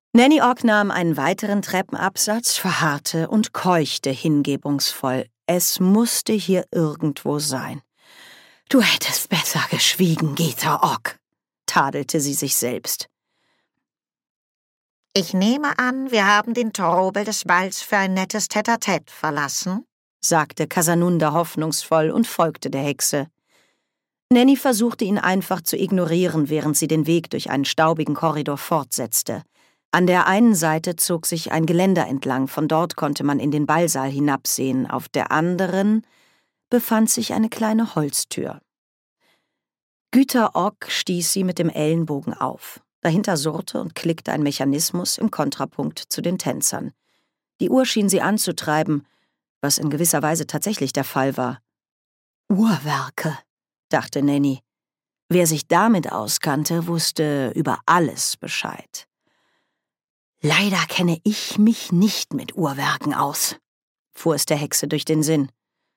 Nanny Ogg nahm einen weiteren Treppenabsatz, verharrte und keuchte hingebungsvoll. Es musste hier irgendwo sein. »Du hättest besser geschwiegen, Gita Ogg«, tadelte sie sich selbst. »Ich nehme an, wir haben den Trubel des Balls für ein nettes Tête-à-Tête verlassen«, sagte Casanunda hoffnungsvoll und folgte der Hexe. Nanny versuchte ihn einfach zu ignorieren, während sie den Weg durch einen staubigen Korridor fortsetzte. An der einen Seite zog sich ein Geländer entlang, von dort konnte man in den Ballsaal hinabsehen, auf der anderen befand sich eine kleine Holztür. Gita Ogg stieß sie mit dem Ellenbogen auf. Dahinter surrte und klickte ein Mechanismus im Kontrapunkt zu den Tänzern. Die Uhr schien sie anzutreiben, was in gewisser Weise tatsächlich der Fall war. Uhrwerke, dachte Nanny. Wer sich damit auskannte, wusste über alles Bescheid. »Leider kenne ich mich nicht mit Uhrwerken aus«, fuhr es der Hexe durch den Sinn.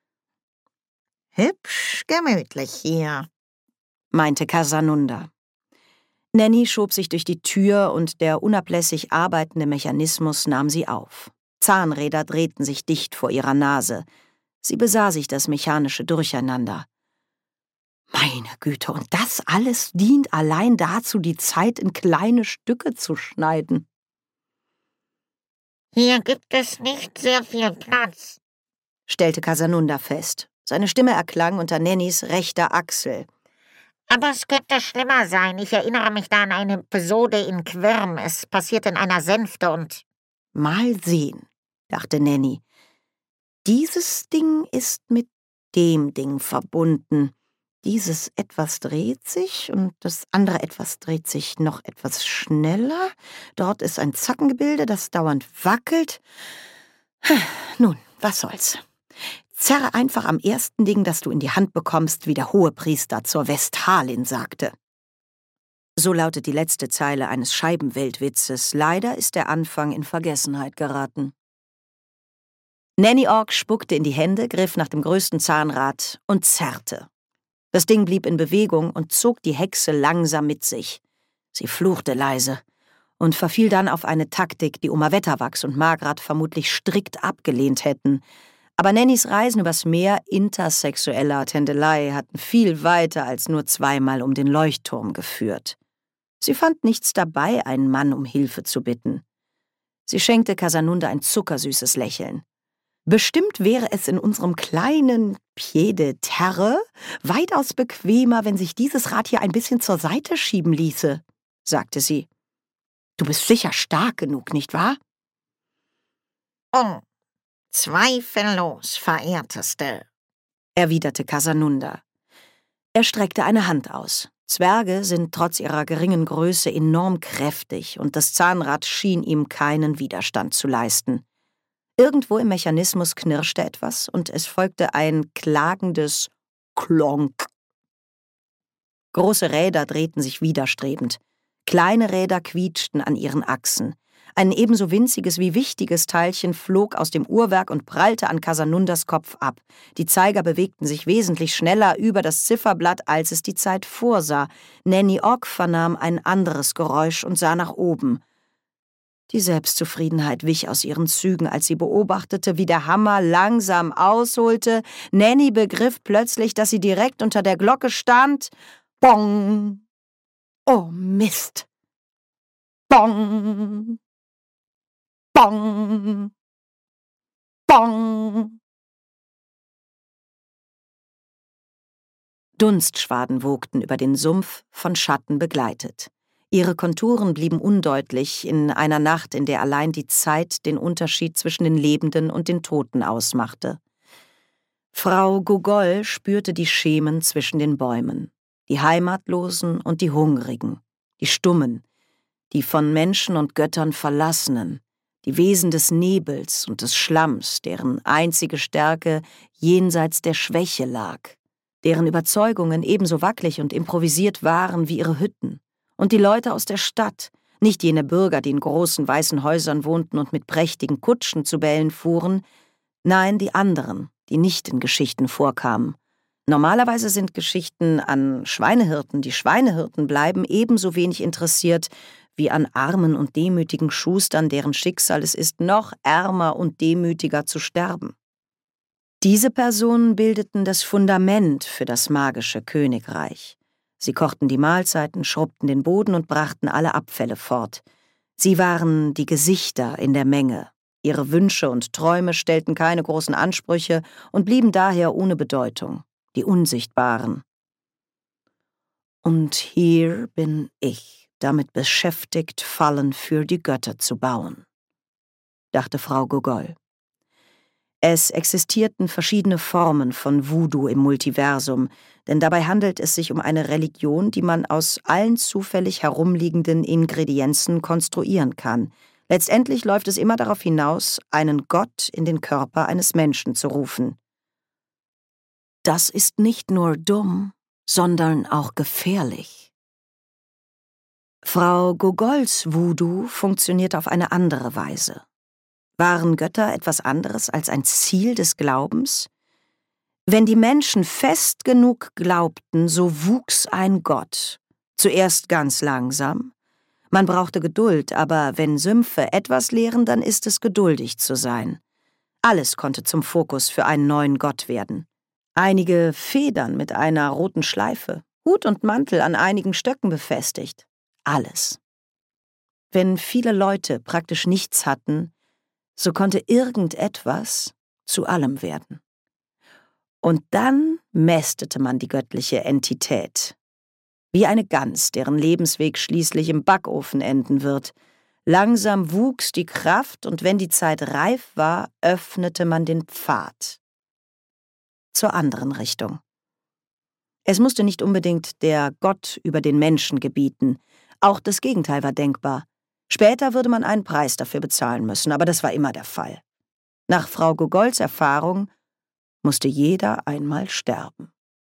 »Hübsch gemütlich hier«, meinte Casanunda. Nanny schob sich durch die Tür und der unablässig arbeitende Mechanismus nahm sie auf. Zahnräder drehten sich dicht vor ihrer Nase. Sie besah sich das mechanische Durcheinander. Meine Güte, und das alles dient allein dazu, die Zeit in kleine Stücke zu schneiden. »Hier gibt es nicht sehr viel Platz«, stellte Casanunda fest. Seine Stimme erklang unter Nannys rechter Achsel. »Aber es könnte schlimmer sein. Ich erinnere mich da an eine Episode in Quirm. Es passiert in einer Sänfte und...« »Mal sehen«, dachte Nanny. »Dieses Ding ist mit dem Ding verbunden. Dieses etwas dreht sich und das andere etwas dreht sich noch etwas schneller. Dort ist ein Zackengebilde, das dauernd wackelt. Nun, was soll's. Zerre einfach am ersten Ding, das du in die Hand bekommst, wie der Hohepriester zur Westhalin sagte.« So lautet die letzte Zeile eines Scheibenweltwitzes. Leider ist der Anfang in Vergessenheit geraten. Nanny Ogg spuckte in die Hände, griff nach dem größten Zahnrad und zerrte. Das Ding blieb in Bewegung und zog die Hexe langsam mit sich. Sie fluchte leise und verfiel dann auf eine Taktik, die Oma Wetterwachs und Margret vermutlich strikt abgelehnt hätten. Aber Nannys Reisen übers Meer intersexueller Tändelei hatten viel weiter als nur zweimal um den Leuchtturm geführt. Sie fand nichts dabei, einen Mann um Hilfe zu bitten. Sie schenkte Casanunda ein zuckersüßes Lächeln. »Bestimmt wäre es in unserem kleinen Pied de Terre weitaus bequemer, wenn sich dieses Rad hier ein bisschen zur Seite schieben ließe«, sagte sie. »Du bist sicher stark genug, nicht wahr?« »Oh, zweifellos, Verehrteste«, erwiderte Casanunda. Er streckte eine Hand aus. Zwerge sind trotz ihrer geringen Größe enorm kräftig und das Zahnrad schien ihm keinen Widerstand zu leisten. Irgendwo im Mechanismus knirschte etwas und es folgte ein klagendes Klonk. Große Räder drehten sich widerstrebend. Kleine Räder quietschten an ihren Achsen. Ein ebenso winziges wie wichtiges Teilchen flog aus dem Uhrwerk und prallte an Casanundas Kopf ab. Die Zeiger bewegten sich wesentlich schneller über das Zifferblatt, als es die Zeit vorsah. Nanny Ogg vernahm ein anderes Geräusch und sah nach oben. Die Selbstzufriedenheit wich aus ihren Zügen, als sie beobachtete, wie der Hammer langsam ausholte. Nanny begriff plötzlich, dass sie direkt unter der Glocke stand. Bong! Oh Mist! Bong! Bong! Bong! Dunstschwaden wogten über den Sumpf, von Schatten begleitet. Ihre Konturen blieben undeutlich in einer Nacht, in der allein die Zeit den Unterschied zwischen den Lebenden und den Toten ausmachte. Frau Gogol spürte die Schemen zwischen den Bäumen, die Heimatlosen und die Hungrigen, die Stummen, die von Menschen und Göttern Verlassenen, die Wesen des Nebels und des Schlamms, deren einzige Stärke jenseits der Schwäche lag, deren Überzeugungen ebenso wackelig und improvisiert waren wie ihre Hütten. Und die Leute aus der Stadt, nicht jene Bürger, die in großen weißen Häusern wohnten und mit prächtigen Kutschen zu Bällen fuhren, nein, die anderen, die nicht in Geschichten vorkamen. Normalerweise sind Geschichten an Schweinehirten, die Schweinehirten bleiben ebenso wenig interessiert wie an armen und demütigen Schustern, deren Schicksal es ist, noch ärmer und demütiger zu sterben. Diese Personen bildeten das Fundament für das magische Königreich. Sie kochten die Mahlzeiten, schrubbten den Boden und brachten alle Abfälle fort. Sie waren die Gesichter in der Menge. Ihre Wünsche und Träume stellten keine großen Ansprüche und blieben daher ohne Bedeutung, die Unsichtbaren. Und hier bin ich, damit beschäftigt, Fallen für die Götter zu bauen, dachte Frau Gogol. Es existierten verschiedene Formen von Voodoo im Multiversum, denn dabei handelt es sich um eine Religion, die man aus allen zufällig herumliegenden Ingredienzen konstruieren kann. Letztendlich läuft es immer darauf hinaus, einen Gott in den Körper eines Menschen zu rufen. Das ist nicht nur dumm, sondern auch gefährlich. Frau Gogols Voodoo funktioniert auf eine andere Weise. Waren Götter etwas anderes als ein Ziel des Glaubens? Wenn die Menschen fest genug glaubten, so wuchs ein Gott. Zuerst ganz langsam. Man brauchte Geduld, aber wenn Sümpfe etwas lehren, dann ist es geduldig zu sein. Alles konnte zum Fokus für einen neuen Gott werden. Einige Federn mit einer roten Schleife, Hut und Mantel an einigen Stöcken befestigt. Alles. Wenn viele Leute praktisch nichts hatten, so konnte irgendetwas zu allem werden. Und dann mästete man die göttliche Entität. Wie eine Gans, deren Lebensweg schließlich im Backofen enden wird. Langsam wuchs die Kraft und wenn die Zeit reif war, öffnete man den Pfad zur anderen Richtung. Es musste nicht unbedingt der Gott über den Menschen gebieten. Auch das Gegenteil war denkbar. Später würde man einen Preis dafür bezahlen müssen, aber das war immer der Fall. Nach Frau Gogols Erfahrung musste jeder einmal sterben.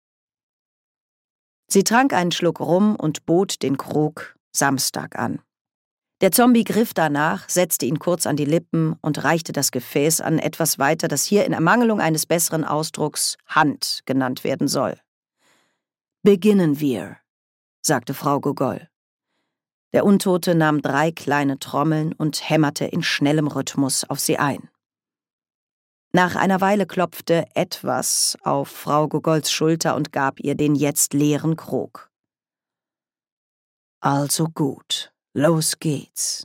Sie trank einen Schluck Rum und bot den Krug Samstag an. Der Zombie griff danach, setzte ihn kurz an die Lippen und reichte das Gefäß an etwas weiter, das hier in Ermangelung eines besseren Ausdrucks Hand genannt werden soll. »Beginnen wir«, sagte Frau Gogol. Der Untote nahm 3 kleine Trommeln und hämmerte in schnellem Rhythmus auf sie ein. Nach einer Weile klopfte etwas auf Frau Gogols Schulter und gab ihr den jetzt leeren Krug. »Also gut, los geht's.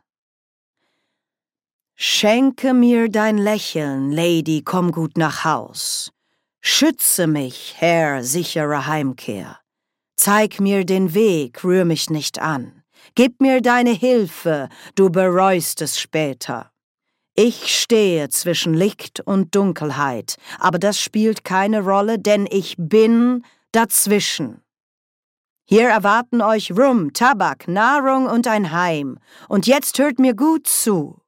Schenke mir dein Lächeln, Lady, komm gut nach Haus. Schütze mich, Herr, sichere Heimkehr. Zeig mir den Weg, rühr mich nicht an. Gib mir deine Hilfe, du bereust es später. Ich stehe zwischen Licht und Dunkelheit, aber das spielt keine Rolle, denn ich bin dazwischen. Hier erwarten euch Rum, Tabak, Nahrung und ein Heim. Und jetzt hört mir gut zu.